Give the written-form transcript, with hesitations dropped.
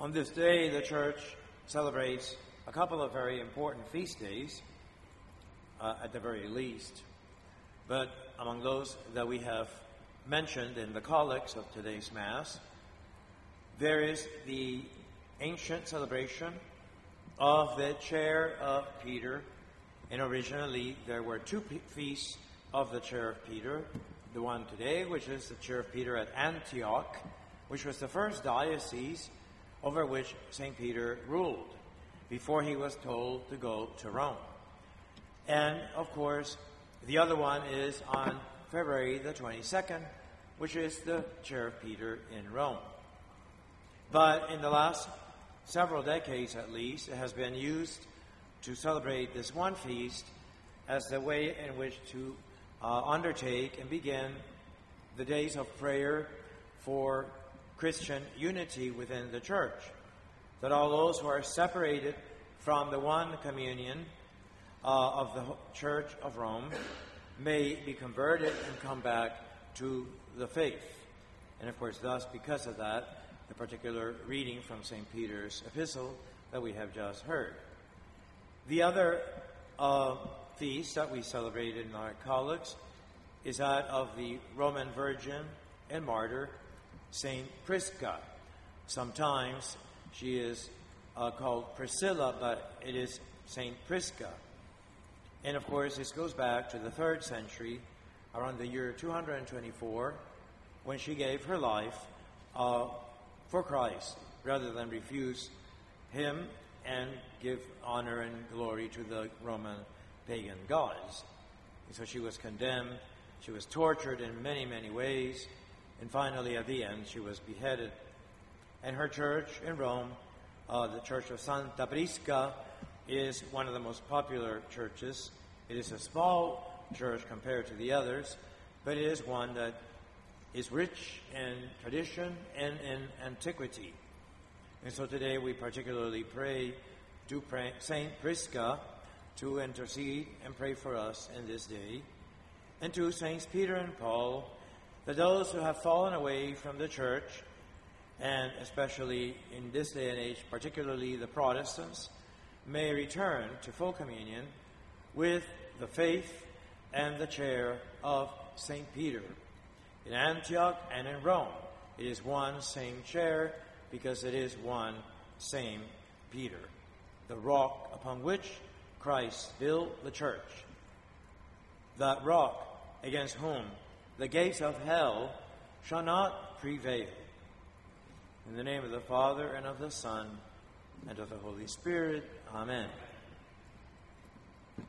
On this day, the Church celebrates a couple of very important feast days, at the very least. But among those that we have mentioned in the collects of today's Mass, there is the ancient celebration of the Chair of Peter. And originally, there were two feasts of the Chair of Peter. The one today, which is the Chair of Peter at Antioch, which was the first diocese over which St. Peter ruled before he was told to go to Rome. And, of course, the other one is on February the 22nd, which is the Chair of Peter in Rome. But in the last several decades, at least, it has been used to celebrate this one feast as the way in which to undertake and begin the days of prayer for Christian unity within the Church, that all those who are separated from the one communion of the Church of Rome may be converted and come back to the faith. And of course, thus, because of that, the particular reading from St. Peter's epistle that we have just heard. The other feast that we celebrated in our collects is that of the Roman Virgin and Martyr, Saint Prisca. Sometimes she is called Priscilla, but it is Saint Prisca. And of course, this goes back to the 3rd century, around the year 224, when she gave her life for Christ, rather than refuse him and give honor and glory to the Roman pagan gods. And so she was condemned, she was tortured in many, many ways, and finally, at the end, she was beheaded. And her church in Rome, the Church of Santa Prisca, is one of the most popular churches. It is a small church compared to the others, but it is one that is rich in tradition and in antiquity. And so today we particularly pray to Saint Prisca to intercede and pray for us in this day, and to Saints Peter and Paul, that those who have fallen away from the Church, and especially in this day and age, particularly the Protestants, may return to full communion with the faith and the chair of St. Peter. In Antioch and in Rome, it is one same chair because it is one same Peter, the rock upon which Christ built the Church, that rock against whom the gates of hell shall not prevail. In the name of the Father, and of the Son, and of the Holy Spirit. Amen.